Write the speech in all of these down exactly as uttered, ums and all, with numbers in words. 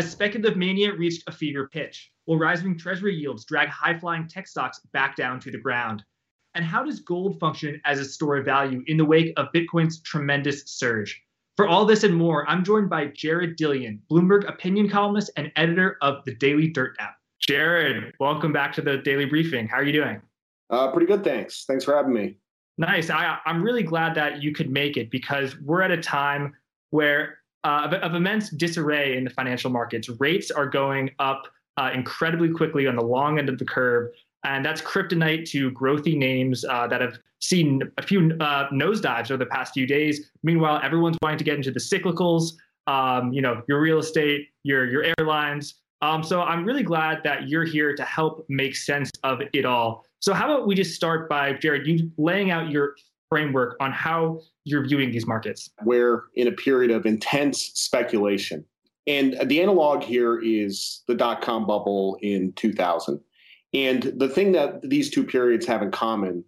Has speculative mania reached a fever pitch? Will rising treasury yields drag high-flying tech stocks back down to the ground? And how does gold function as a store of value in the wake of Bitcoin's tremendous surge? For all this and more, I'm joined by Jared Dillian, Bloomberg opinion columnist and editor of the Daily Dirt app. Jared, welcome back to the Daily Briefing. How are you doing? Uh, pretty good, thanks. Thanks for having me. Nice. I, I'm really glad that you could make it because we're at a time where uh, of, of immense disarray in the financial markets. Rates are going up uh, incredibly quickly on the long end of the curve, and that's kryptonite to growthy names uh, that have seen a few uh, nosedives over the past few days. Meanwhile, everyone's wanting to get into the cyclicals, um, you know, your real estate, your your airlines. Um, so I'm really glad that you're here to help make sense of it all. So how about we just start by, Jared, you laying out your framework on how you're viewing these markets. We're in a period of intense speculation. And the analog here is the dot-com bubble in two thousand. And the thing that these two periods have in common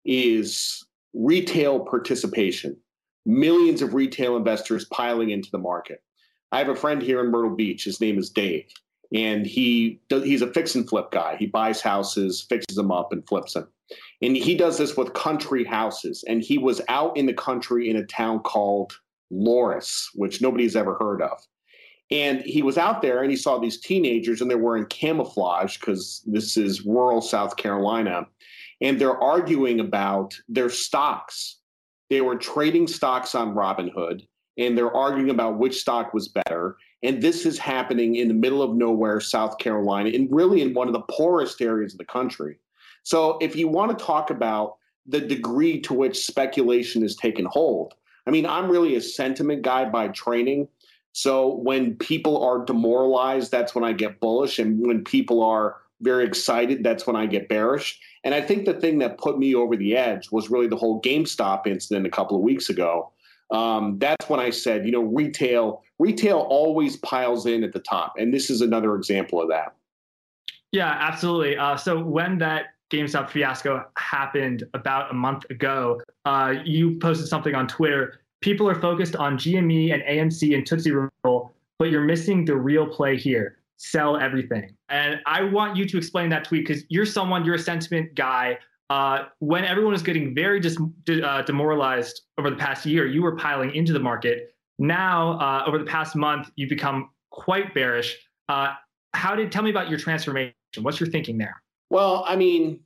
is retail participation, millions of retail investors piling into the market. I have a friend here in Myrtle Beach. His name is Dave. And he does, he's a fix and flip guy. He buys houses, fixes them up, and flips them. And he does this with country houses. And he was out in the country in a town called Loris, which nobody's ever heard of. And he was out there and he saw these teenagers and they're wearing camouflage because this is rural South Carolina. And they're arguing about their stocks. They were trading stocks on Robinhood and they're arguing about which stock was better. And this is happening in the middle of nowhere, South Carolina, and really in one of the poorest areas of the country. So if you want to talk about the degree to which speculation has taken hold, I mean, I'm really a sentiment guy by training. So when people are demoralized, that's when I get bullish. And when people are very excited, that's when I get bearish. And I think the thing that put me over the edge was really the whole GameStop incident a couple of weeks ago. Um, that's when I said, you know, retail, retail always piles in at the top. And this is another example of that. Yeah, absolutely. Uh, so when that GameStop fiasco happened about a month ago, uh, you posted something on Twitter. People are focused on G M E and A M C and Tootsie Roll, but you're missing the real play here. Sell everything. And I want you to explain that tweet because you're someone, you're a sentiment guy. Uh, when everyone was getting very dis- uh, demoralized over the past year, you were piling into the market. Now, uh, over the past month, you've become quite bearish. Uh, how did tell me about your transformation? What's your thinking there? Well, I mean,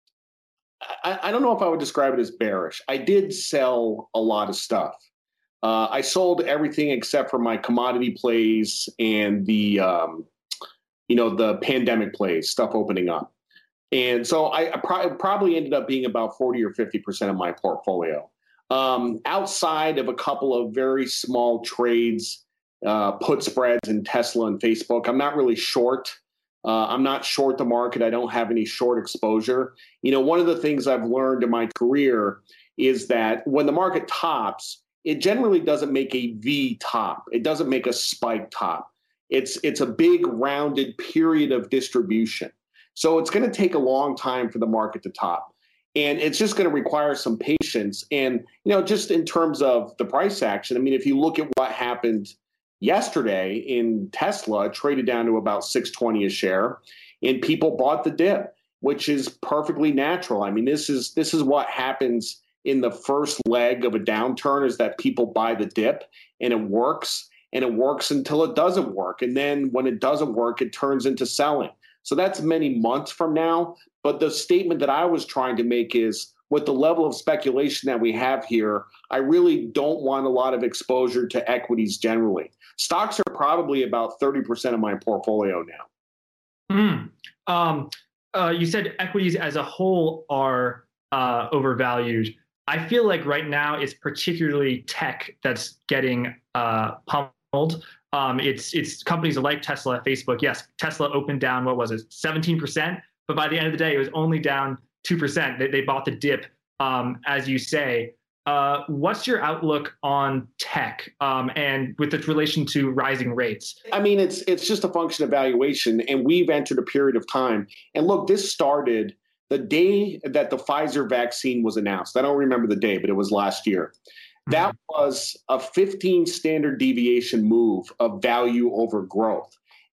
I, I don't know if I would describe it as bearish. I did sell a lot of stuff. Uh, I sold everything except for my commodity plays and the, um, you know, the pandemic plays, stuff opening up. And so I, I pro- probably ended up being about forty or fifty percent of my portfolio. Um, outside of a couple of very small trades, uh, put spreads in Tesla and Facebook, I'm not really short. Uh, I'm not short the market. I don't have any short exposure. You know, one of the things I've learned in my career is that when the market tops, it generally doesn't make a V top. It doesn't make a spike top. It's, it's a big rounded period of distribution. So it's going to take a long time for the market to top. And it's just going to require some patience. And, you know, just in terms of the price action, I mean, if you look at what happened yesterday in Tesla, it traded down to about six twenty a share, and people bought the dip, which is perfectly natural. I mean, this is this is what happens in the first leg of a downturn is that people buy the dip and it works and it works until it doesn't work. And then when it doesn't work, it turns into selling. So that's many months from now. But the statement that I was trying to make is with the level of speculation that we have here, I really don't want a lot of exposure to equities generally. Stocks are probably about thirty percent of my portfolio now. Mm. Um, uh, you said equities as a whole are uh, overvalued. I feel like right now it's particularly tech that's getting uh, pummeled. Um, it's it's companies like Tesla, Facebook. Yes, Tesla opened down, what was it, seventeen percent? But by the end of the day, it was only down two percent. They, they bought the dip, um, as you say. Uh, what's your outlook on tech um, and with its relation to rising rates? I mean, it's it's just a function of valuation, and we've entered a period of time. And look, this started the day that the Pfizer vaccine was announced. I don't remember the day, but it was last year. That was a fifteen standard deviation move of value over growth.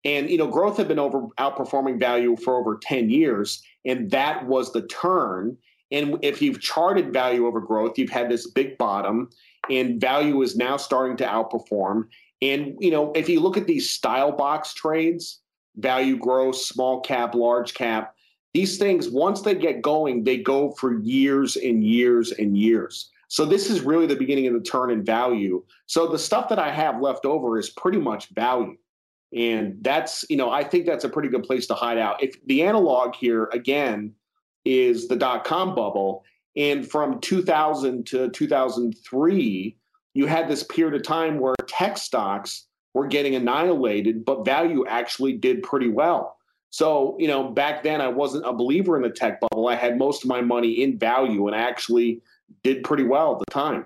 And, you know, growth had been over outperforming value for over ten years. And that was the turn. And if you've charted value over growth, you've had this big bottom and value is now starting to outperform. And, you know, if you look at these style box trades, value growth, small cap, large cap, these things, once they get going, they go for years and years and years. So this is really the beginning of the turn in value. So the stuff that I have left over is pretty much value. And that's, you know, I think that's a pretty good place to hide out. If the analog here, again, is the dot-com bubble. And from two thousand to two thousand three, you had this period of time where tech stocks were getting annihilated, but value actually did pretty well. So, you know, back then I wasn't a believer in the tech bubble. I had most of my money in value and actually did pretty well at the time.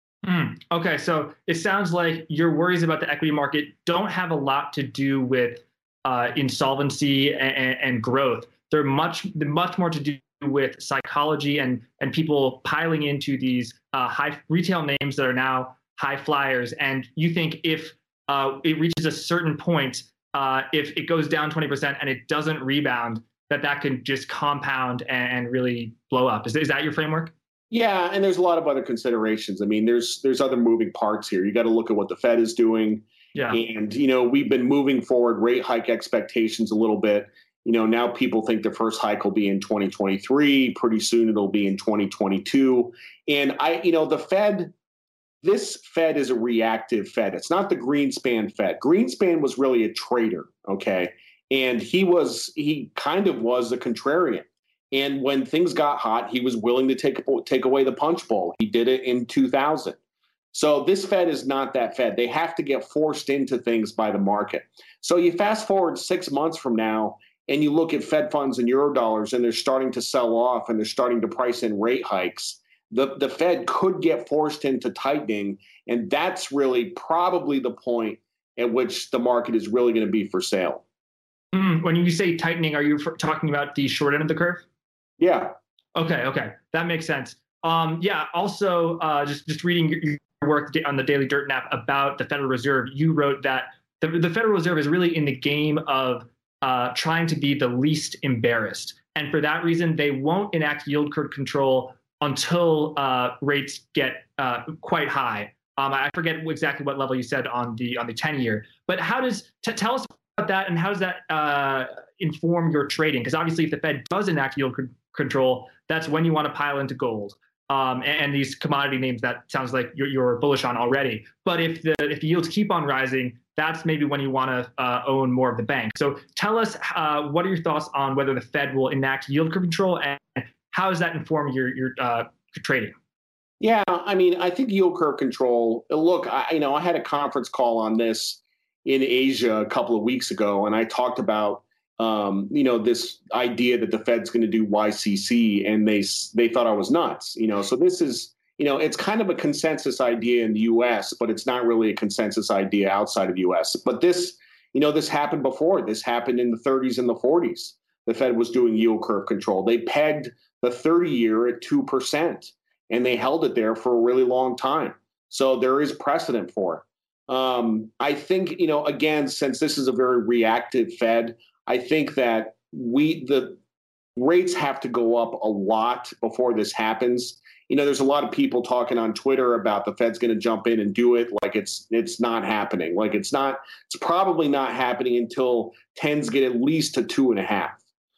Mm, okay, so it sounds like your worries about the equity market don't have a lot to do with uh, insolvency and, and growth. They're much, much more to do with psychology and and people piling into these uh, high retail names that are now high flyers. And you think if uh, it reaches a certain point, uh, if it goes down twenty percent and it doesn't rebound, that that can just compound and, and really blow up. Is, is that your framework? Yeah, and there's a lot of other considerations. I mean, there's there's other moving parts here. You got to look at what the Fed is doing. Yeah. And, you know, we've been moving forward rate hike expectations a little bit. You know, now people think the first hike will be in twenty twenty-three. Pretty soon it'll be in twenty twenty-two. And I, you know, the Fed, this Fed is a reactive Fed. It's not the Greenspan Fed. Greenspan was really a trader, okay? And he was, he kind of was a contrarian. And when things got hot, he was willing to take take away the punch bowl. He did it in two thousand. So this Fed is not that Fed. They have to get forced into things by the market. So you fast forward six months from now, and you look at Fed funds and Eurodollars, and they're starting to sell off, and they're starting to price in rate hikes. The, the Fed could get forced into tightening, and that's really probably the point at which the market is really going to be for sale. Mm, when you say tightening, are you talking about the short end of the curve? Yeah. Okay. Okay. That makes sense. Um, yeah. Also, uh, just, just reading your, your work on the Daily Dirt Nap about the Federal Reserve, you wrote that the, the Federal Reserve is really in the game of uh, trying to be the least embarrassed. And for that reason, they won't enact yield curve control until uh, rates get uh, quite high. Um, I forget exactly what level you said on the on the ten year, but how does t- tell us about that, and how does that uh, inform your trading? Because obviously, if the Fed does enact yield c- control, that's when you want to pile into gold um, and, and these commodity names that sounds like you're, you're bullish on already. But if the if the yields keep on rising, that's maybe when you want to uh, own more of the bank. So tell us, uh, what are your thoughts on whether the Fed will enact yield curve control, and how does that inform your your uh, trading? Yeah, I mean, I think yield curve control. Look, I, you know, I had a conference call on this in Asia a couple of weeks ago, and I talked about, um, you know, this idea that the Fed's going to do Y C C, and they they thought I was nuts. You know, so this is, you know, it's kind of a consensus idea in the U S, but it's not really a consensus idea outside of the U S. But this, you know, this happened before. This happened in the thirties and the forties. The Fed was doing yield curve control. They pegged the thirty year at two percent. And they held it there for a really long time. So there is precedent for it. Um, I think, you know, again, since this is a very reactive Fed, I think that we the rates have to go up a lot before this happens. You know, there's a lot of people talking on Twitter about the Fed's going to jump in and do it like it's it's not happening. Like it's not, it's probably not happening until tens get at least to two and a half.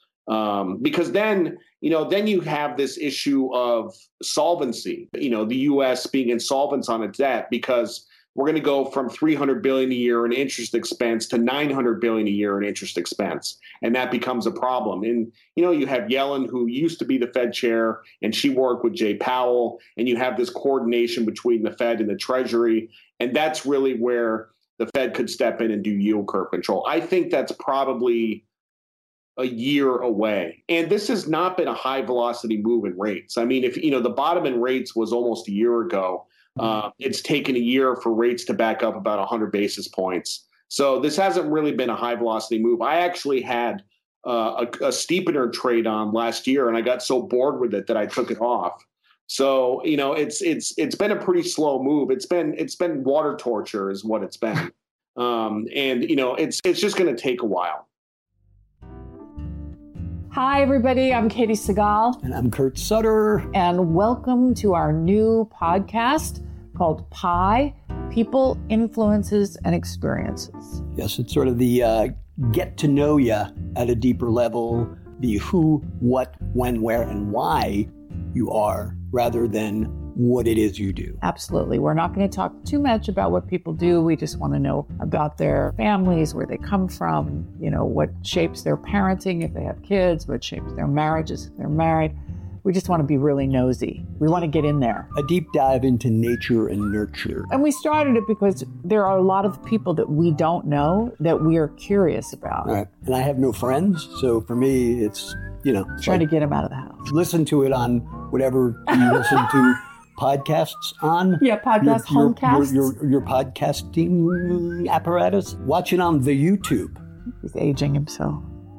Um, because then, you know, then you have this issue of solvency, you know, the U S being insolvent on its debt, because we're going to go from three hundred billion dollars a year in interest expense to nine hundred billion dollars a year in interest expense. And that becomes a problem. And, you know, you have Yellen, who used to be the Fed chair, and she worked with Jay Powell, and you have this coordination between the Fed and the Treasury. And that's really where the Fed could step in and do yield curve control. I think that's probably a year away. And this has not been a high velocity move in rates. I mean, if, you know, the bottom in rates was almost a year ago, uh, it's taken a year for rates to back up about one hundred basis points. So this hasn't really been a high velocity move. I actually had uh, a, a steepener trade on last year, and I got so bored with it that I took it off. So, you know, it's, it's, it's been a pretty slow move. It's been, it's been water torture is what it's been. Um, and, you know, it's it's just going to take a while. Hi, everybody. I'm Katie Segal. And I'm Kurt Sutter. And welcome to our new podcast called Pi, People, Influences, and Experiences. Yes, it's sort of the uh, get to know you at a deeper level, the who, what, when, where, and why you are, rather than what it is you do. Absolutely. We're not going to talk too much about what people do. We just want to know about their families, where they come from, you know, what shapes their parenting if they have kids, what shapes their marriages if they're married. We just want to be really nosy. We want to get in there. A deep dive into nature and nurture. And we started it because there are a lot of people that we don't know that we are curious about. All right. And I have no friends. So for me, it's, you know, trying like, to get them out of the house. Listen to it on whatever you listen to podcasts on. Yeah, podcast, your, your, homecasts. Your, your, your podcasting apparatus. Watch it on the YouTube. He's aging himself.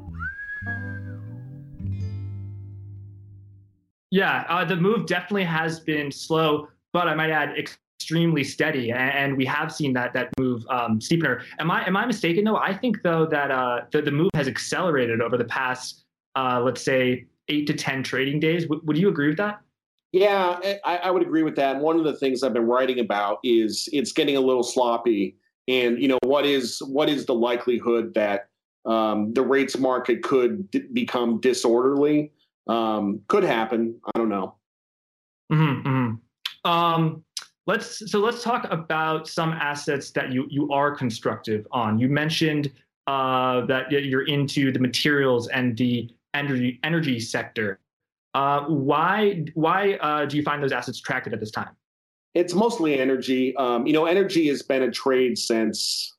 Yeah, uh, the move definitely has been slow, but I might add extremely steady, and, and we have seen that that move um, steepener. Am I am I mistaken though? I think though that uh, the, the move has accelerated over the past, uh, let's say, eight to ten trading days. W- would you agree with that? Yeah, I, I would agree with that. And one of the things I've been writing about is it's getting a little sloppy. And you know, what is what is the likelihood that um, the rates market could d- become disorderly? Um, could happen. I don't know. Mm-hmm, mm-hmm. Um, let's so let's talk about some assets that you you are constructive on. You mentioned uh, that you're into the materials and the energy energy sector. Uh, why why uh, do you find those assets attractive at this time? It's mostly energy. Um, you know, energy has been a trade since.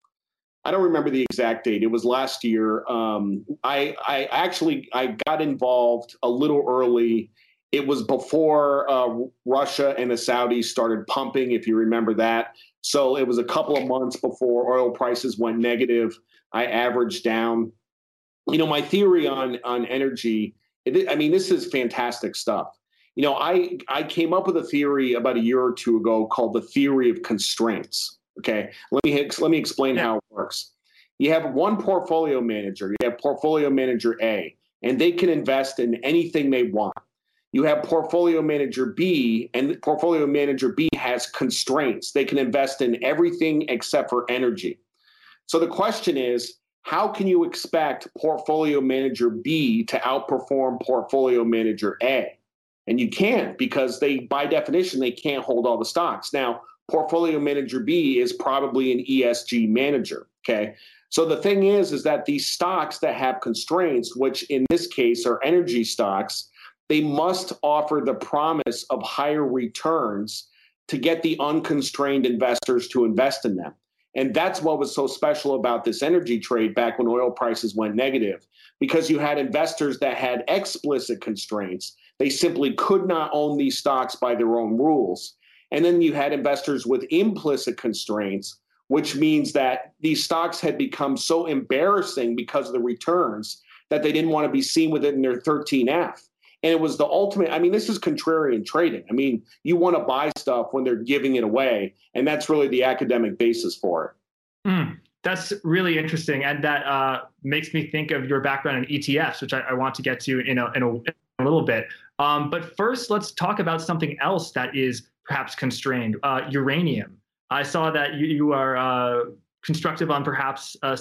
I don't remember the exact date. It was last year. Um, I, I actually I got involved a little early. It was before uh, Russia and the Saudis started pumping, if you remember that. So it was a couple of months before oil prices went negative. I averaged down. You know, my theory on on energy. It, I mean, this is fantastic stuff. You know, I I came up with a theory about a year or two ago called the theory of constraints. Okay, let me let me explain how it works. You have one portfolio manager. You have portfolio manager A, and they can invest in anything they want. You have portfolio manager B, and portfolio manager B has constraints. They can invest in everything except for energy. So the question is, how can you expect portfolio manager B to outperform portfolio manager A? And you can't, because they, by definition, they can't hold all the stocks. Now, portfolio manager B is probably an E S G manager, okay? So the thing is, is that these stocks that have constraints, which in this case are energy stocks, they must offer the promise of higher returns to get the unconstrained investors to invest in them. And that's what was so special about this energy trade back when oil prices went negative, because you had investors that had explicit constraints. They simply could not own these stocks by their own rules. And then you had investors with implicit constraints, which means that these stocks had become so embarrassing because of the returns that they didn't want to be seen with it in their thirteen F. And it was the ultimate. I mean, this is contrarian trading. I mean, you want to buy stuff when they're giving it away. And that's really the academic basis for it. Mm, that's really interesting. And that uh, makes me think of your background in E T Fs, which I, I want to get to in a, in a, in a little bit. Um, but first, let's talk about something else that is perhaps constrained, uh, uranium. I saw that you, you are uh, constructive on perhaps a,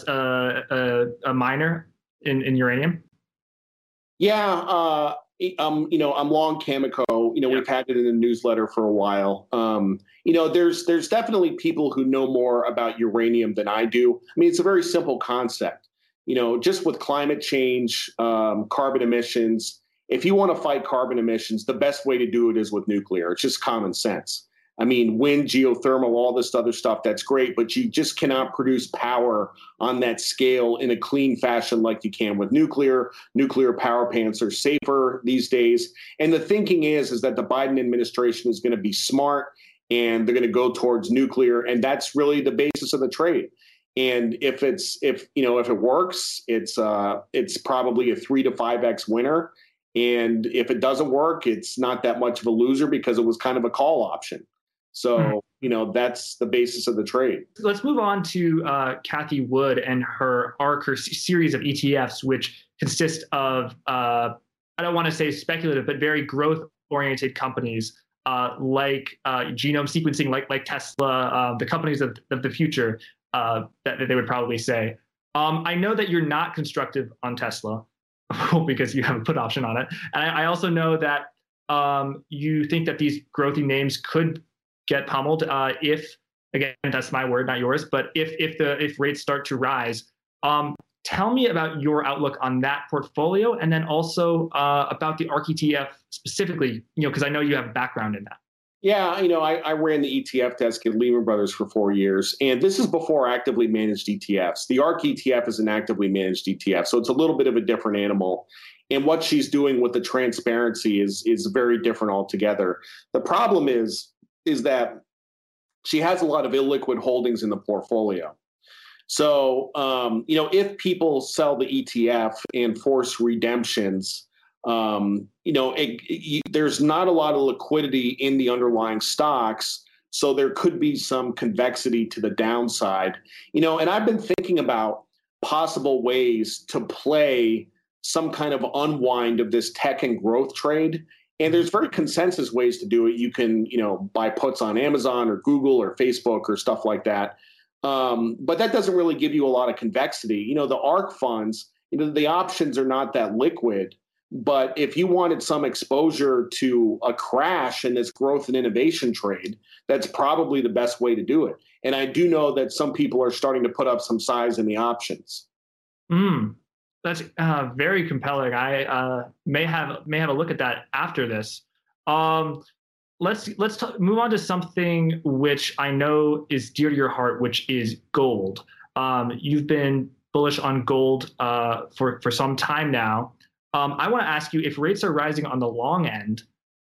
a, a miner in, in uranium. Yeah, uh, um, you know, I'm long Cameco. You know, yeah. We've had it in the newsletter for a while. Um, you know, there's there's definitely people who know more about uranium than I do. I mean, it's a very simple concept. You know, just with climate change, um, carbon emissions, if you want to fight carbon emissions, the best way to do it is with nuclear. It's just common sense. I mean, wind, geothermal, all this other stuff, that's great, but you just cannot produce power on that scale in a clean fashion like you can with nuclear. Nuclear power plants are safer these days. And the thinking is, is that the Biden administration is going to be smart and they're going to go towards nuclear. And that's really the basis of the trade. And if it's, if, you know, if it works, it's, uh, it's probably a three to five X winner. And if it doesn't work, it's not that much of a loser because it was kind of a call option. So, you know, that's the basis of the trade. Let's move on to uh, Cathie Wood and her ARK, her series of E T Fs, which consist of, uh, I don't want to say speculative, but very growth-oriented companies uh, like uh, genome sequencing, like like Tesla, uh, the companies of, of the future uh, that, that they would probably say. Um, I know that you're not constructive on Tesla because you have a put option on it. And I, I also know that um, you think that these growthy names could get pummeled uh, if, again, that's my word, not yours, but if if the if rates start to rise. Um, tell me about your outlook on that portfolio, and then also uh, about the ARK E T F specifically, you know, because I know you have a background in that. Yeah, you know, I, I ran the E T F desk at Lehman Brothers for four years, and this is before actively managed E T Fs. The ARK E T F is an actively managed E T F, so it's a little bit of a different animal. And what she's doing with the transparency is is very different altogether. The problem is, is that she has a lot of illiquid holdings in the portfolio. So, um, you know, if people sell the E T F and force redemptions, Um, you know, it, it, there's not a lot of liquidity in the underlying stocks, so there could be some convexity to the downside. You know, and I've been thinking about possible ways to play some kind of unwind of this tech and growth trade. And there's very consensus ways to do it. You can, you know, buy puts on Amazon or Google or Facebook or stuff like that. Um, but that doesn't really give you a lot of convexity. You know, the ARK funds, you know, the options are not that liquid. But if you wanted some exposure to a crash in this growth and innovation trade, that's probably the best way to do it. And I do know that some people are starting to put up some size in the options. Mm, that's uh, very compelling. I uh, may have may have a look at that after this. Um, let's let's t- move on to something which I know is dear to your heart, which is gold. Um, you've been bullish on gold uh, for for some time now. Um, I want to ask you, if rates are rising on the long end,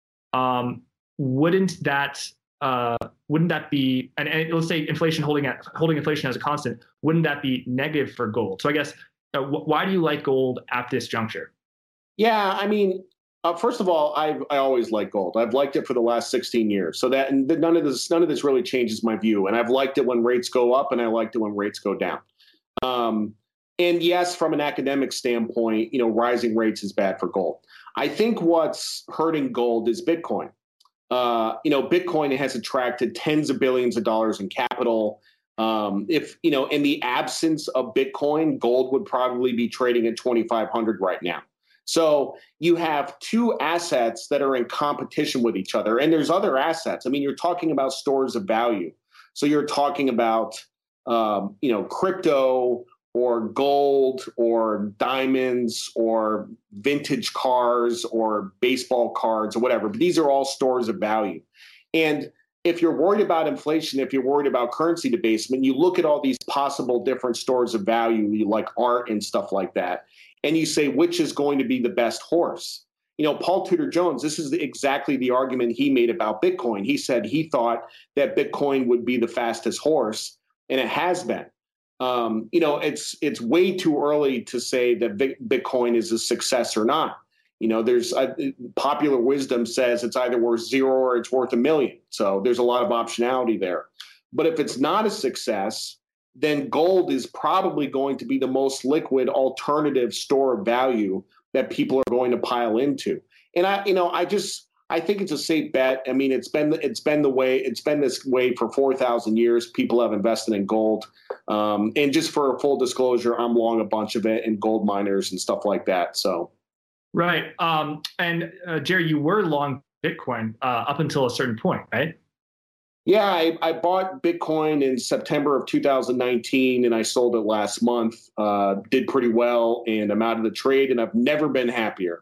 um, wouldn't that uh, wouldn't that be, and, and let's say inflation holding at holding inflation as a constant, wouldn't that be negative for gold? So I guess uh, w- why do you like gold at this juncture? Yeah, I mean, uh, first of all, I I always like gold. I've liked it for the last sixteen years. So that and none of this none of this really changes my view. And I've liked it when rates go up, and I liked it when rates go down. Um, And yes, from an academic standpoint, you know, rising rates is bad for gold. I think what's hurting gold is Bitcoin. Uh, you know, Bitcoin has attracted tens of billions of dollars in capital. Um, if, you know, in the absence of Bitcoin, gold would probably be trading at twenty-five hundred right now. So you have two assets that are in competition with each other. And there's other assets. I mean, you're talking about stores of value. So you're talking about, um, you know, crypto, or gold, or diamonds, or vintage cars, or baseball cards, or whatever. But these are all stores of value. And if you're worried about inflation, if you're worried about currency debasement, you look at all these possible different stores of value, like art and stuff like that, and you say, which is going to be the best horse? You know, Paul Tudor Jones, this is exactly the argument he made about Bitcoin. He said he thought that Bitcoin would be the fastest horse, and it has been. Um, you know, it's it's way too early to say that Bitcoin is a success or not. You know, there's a, popular wisdom says it's either worth zero or it's worth a million. So there's a lot of optionality there. But if it's not a success, then gold is probably going to be the most liquid alternative store of value that people are going to pile into. And I, you know, I just I think it's a safe bet. I mean, it's been it's been the way it's been this way for four thousand years. People have invested in gold. Um, and just for full disclosure, I'm long a bunch of it in gold miners and stuff like that. So, right. Um, and uh, Jerry, you were long Bitcoin uh, up until a certain point, right? Yeah, I, I bought Bitcoin in September of two thousand nineteen, and I sold it last month. Uh, did pretty well, and I'm out of the trade, and I've never been happier.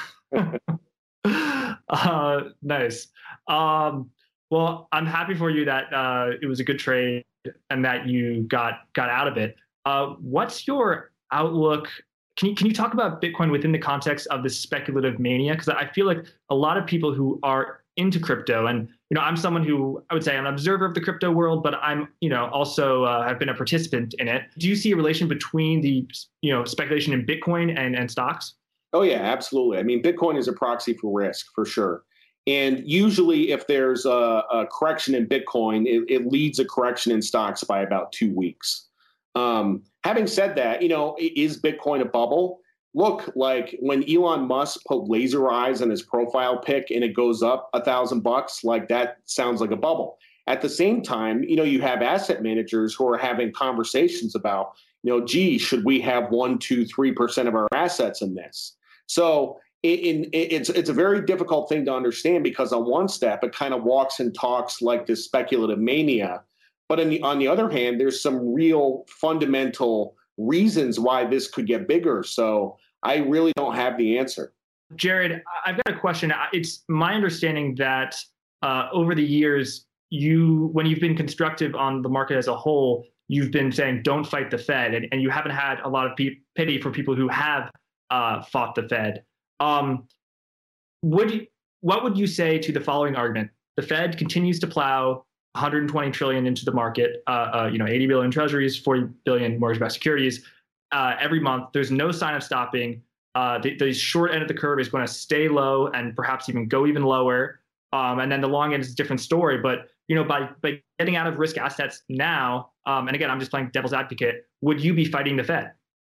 uh, nice. Um, well, I'm happy for you that uh, it was a good trade and that you got got out of it. Uh, what's your outlook? Can you can you talk about Bitcoin within the context of this speculative mania? Because I feel like a lot of people who are into crypto, and you know, I'm someone who I would say I'm an observer of the crypto world, but I'm you know also uh, have been a participant in it. Do you see a relation between the you know speculation in Bitcoin and and stocks? Oh, yeah, absolutely. I mean, Bitcoin is a proxy for risk, for sure. And usually if there's a, a correction in Bitcoin, it, it leads a correction in stocks by about two weeks. Um, having said that, you know, is Bitcoin a bubble? Look, like when Elon Musk put laser eyes on his profile pic and it goes up a thousand bucks, like that sounds like a bubble. At the same time, you know, you have asset managers who are having conversations about, you know, gee, should we have one, two, three percent of our assets in this? So in, in, it's it's a very difficult thing to understand because on one step, it kind of walks and talks like this speculative mania. But on the, on the other hand, there's some real fundamental reasons why this could get bigger. So I really don't have the answer. Jared, I've got a question. It's my understanding that uh, over the years, you, when you've been constructive on the market as a whole, you've been saying, don't fight the Fed. And, and you haven't had a lot of pe- pity for people who have uh, fought the Fed. Um, would you, what would you say to the following argument? The Fed continues to plow one hundred twenty trillion into the market, uh, uh, you know, eighty billion treasuries, forty billion mortgage-backed securities uh, every month. There's no sign of stopping. Uh, the, the short end of the curve is going to stay low and perhaps even go even lower. Um, and then the long end is a different story. But, you know, by, by getting out of risk assets now, um, and again, I'm just playing devil's advocate, would you be fighting the Fed?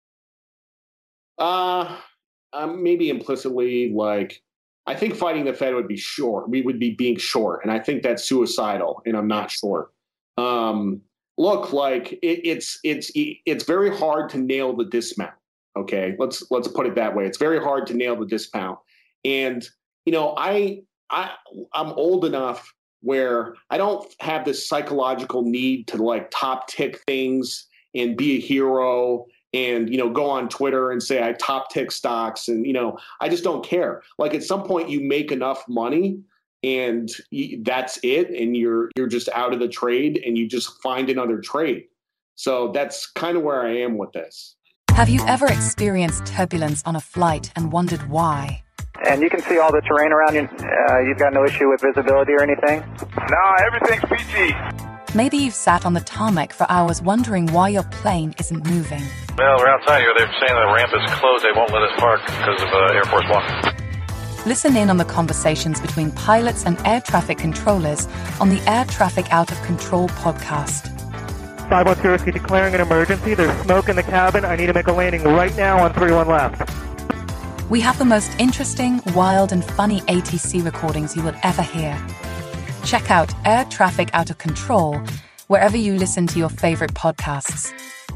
Uh, um, maybe implicitly, like, I think fighting the Fed would be short. We would be being short. And I think that's suicidal. And I'm not short. Um, look, like it, it's it's it's very hard to nail the dismount. OK, let's let's put it that way. It's very hard to nail the dismount. And, you know, I I I'm old enough where I don't have this psychological need to like top tick things and be a hero and, you know, go on Twitter and say I top tick stocks. And, you know, I just don't care. Like at some point you make enough money and that's it. And you're you're just out of the trade and you just find another trade. So that's kind of where I am with this. Have you ever experienced turbulence on a flight and wondered why? And you can see all the terrain around you. Uh, you've got no issue with visibility or anything? No, everything's peachy. Maybe you've sat on the tarmac for hours wondering why your plane isn't moving. Well, we're outside here. They're saying the ramp is closed. They won't let us park because of uh, Air Force One. Listen in on the conversations between pilots and air traffic controllers on the Air Traffic Out of Control podcast. five one zero, declaring an emergency. There's smoke in the cabin. I need to make a landing right now on three one left. We have the most interesting, wild, and funny A T C recordings you will ever hear. Check out Air Traffic Out of Control wherever you listen to your favorite podcasts.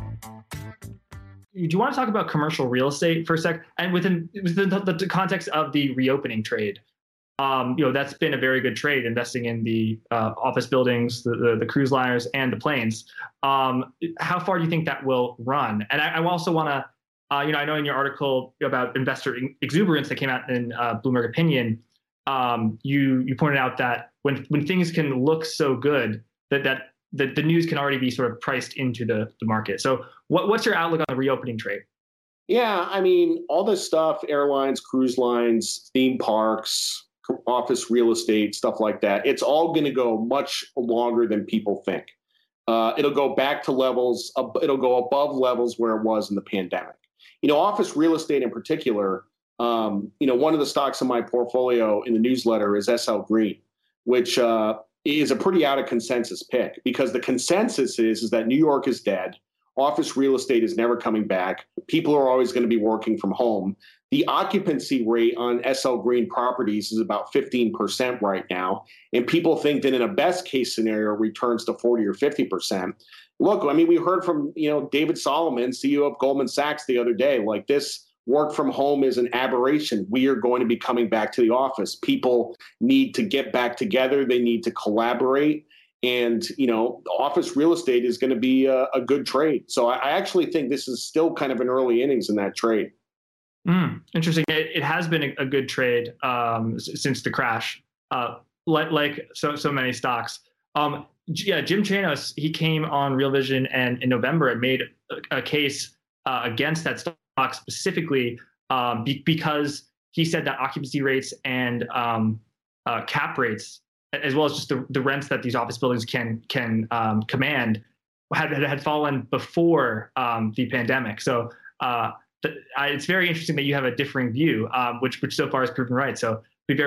Do you want to talk about commercial real estate for a sec? And within, within the, the context of the reopening trade, um, you know, that's been a very good trade, investing in the uh, office buildings, the, the, the cruise liners, and the planes. Um, how far do you think that will run? And I, I also want to, uh, you know, I know in your article about investor exuberance that came out in uh, Bloomberg Opinion, um, you you pointed out that when when things can look so good, that that the, the news can already be sort of priced into the, the market. So what, what's your outlook on the reopening trade? Yeah, I mean, all this stuff, airlines, cruise lines, theme parks, office real estate, stuff like that, it's all going to go much longer than people think. Uh, it'll go back to levels, it'll go above levels where it was in the pandemic. You know, office real estate in particular, um, you know, one of the stocks in my portfolio in the newsletter is S L Green, which uh, is a pretty out of consensus pick because the consensus is, is that New York is dead. Office real estate is never coming back. People are always going to be working from home. The occupancy rate on S L Green properties is about fifteen percent right now. And people think that in a best case scenario, it returns to forty or fifty percent. Look, I mean, we heard from, you know, David Solomon, C E O of Goldman Sachs the other day, like this work from home is an aberration. We are going to be coming back to the office. People need to get back together. They need to collaborate. And, you know, office real estate is going to be a, a good trade. So I, I actually think this is still kind of an early innings in that trade. Mm, interesting. It, it has been a, a good trade um, s- since the crash, uh, like, like so so many stocks. Um, yeah, Jim Chanos, he came on Real Vision and in November and made a, a case uh, against that stock specifically um, be, because he said that occupancy rates and um, uh, cap rates, as well as just the, the rents that these office buildings can can um, command, had had fallen before um, the pandemic. So uh, th- I, it's very interesting that you have a differing view, um, which which so far has proven right. So it'd be very interesting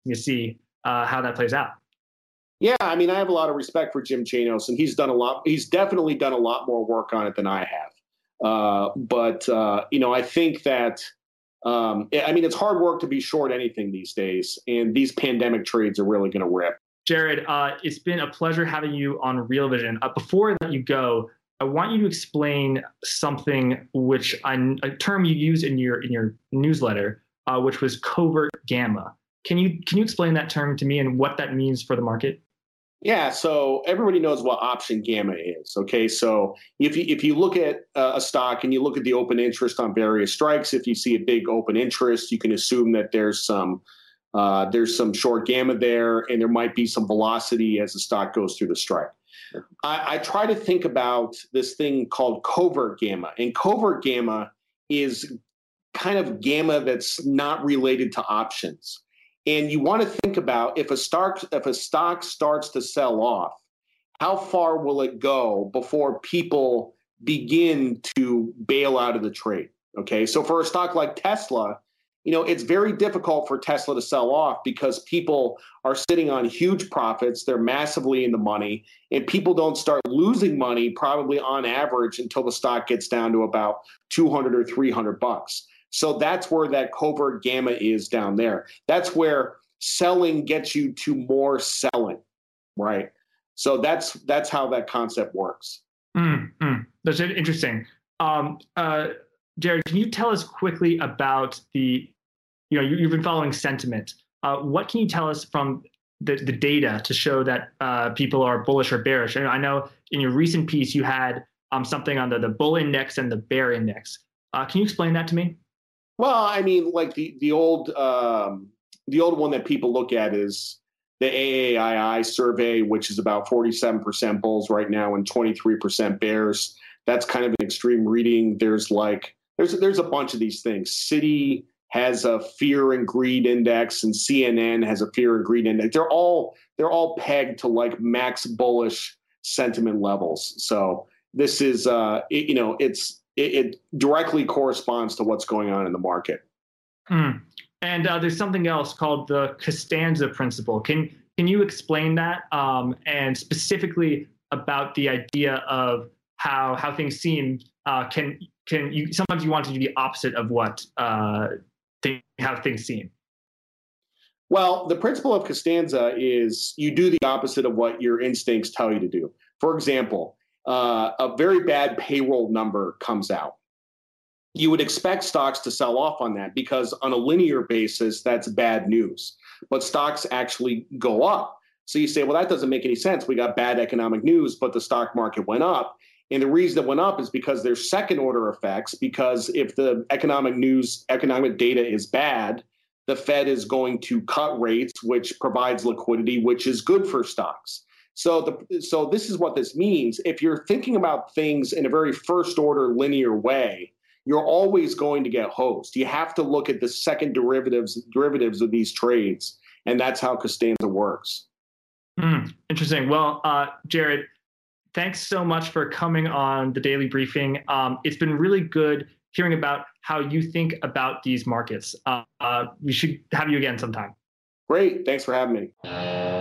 to see uh, how that plays out. Yeah, I mean, I have a lot of respect for Jim Chanos, and he's done a lot. He's definitely done a lot more work on it than I have. Uh, but, uh, you know, I think that, um, I mean, it's hard work to be short anything these days, and these pandemic trades are really going to rip. Jared, uh, it's been a pleasure having you on Real Vision. Uh, before I let you go, I want you to explain something which I, a term you use in your in your newsletter, uh, which was covert gamma. Can you can you explain that term to me and what that means for the market? Yeah, so everybody knows what option gamma is. Okay, so if you if you look at uh, a stock and you look at the open interest on various strikes, if you see a big open interest, you can assume that there's some uh, there's some short gamma there, and there might be some velocity as the stock goes through the strike. I, I try to think about this thing called covert gamma, and covert gamma is kind of gamma that's not related to options. And you want to think about if a stock if a stock starts to sell off, how far will it go before people begin to bail out of the trade? Okay, so for a stock like Tesla, you know, it's very difficult for Tesla to sell off because people are sitting on huge profits. They're massively in the money, and people don't start losing money probably on average until the stock gets down to about two hundred or three hundred bucks. So that's where that covert gamma is down there. That's where selling gets you to more selling, right? So that's that's how that concept works. Mm, mm. That's interesting. Um, uh, Jared, can you tell us quickly about the, you know, you, you've been following sentiment. Uh, what can you tell us from the, the data to show that uh, people are bullish or bearish? And I know in your recent piece you had um, something on the, the bull index and the bear index. Uh, can you explain that to me? Well, I mean, like the the old um, the old one that people look at is the A A I I survey, which is about forty-seven percent bulls right now and twenty-three percent bears. That's kind of an extreme reading. There's like there's there's a bunch of these things. Citi has a fear and greed index, and C N N has a fear and greed index. They're all they're all pegged to like max bullish sentiment levels. So this is uh, it, you know it's. It, it directly corresponds to what's going on in the market. Mm. And uh, there's something else called the Costanza principle. Can can you explain that um, and specifically about the idea of how how things seem? Uh, can can you sometimes you want to do the opposite of what uh, th- how things seem? Well, the principle of Costanza is you do the opposite of what your instincts tell you to do. For example, Uh, a very bad payroll number comes out. You would expect stocks to sell off on that because on a linear basis, that's bad news. But stocks actually go up. So you say, well, that doesn't make any sense. We got bad economic news, but the stock market went up. And the reason it went up is because there's second order effects, because if the economic news, economic data is bad, the Fed is going to cut rates, which provides liquidity, which is good for stocks. So the so this is what this means. If you're thinking about things in a very first order linear way, you're always going to get hosed. You have to look at the second derivatives derivatives of these trades, and that's how Costanza works. Mm, interesting. Well, uh, Jared, thanks so much for coming on the Daily Briefing. Um, it's been really good hearing about how you think about these markets. Uh, uh, we should have you again sometime. Great. Thanks for having me.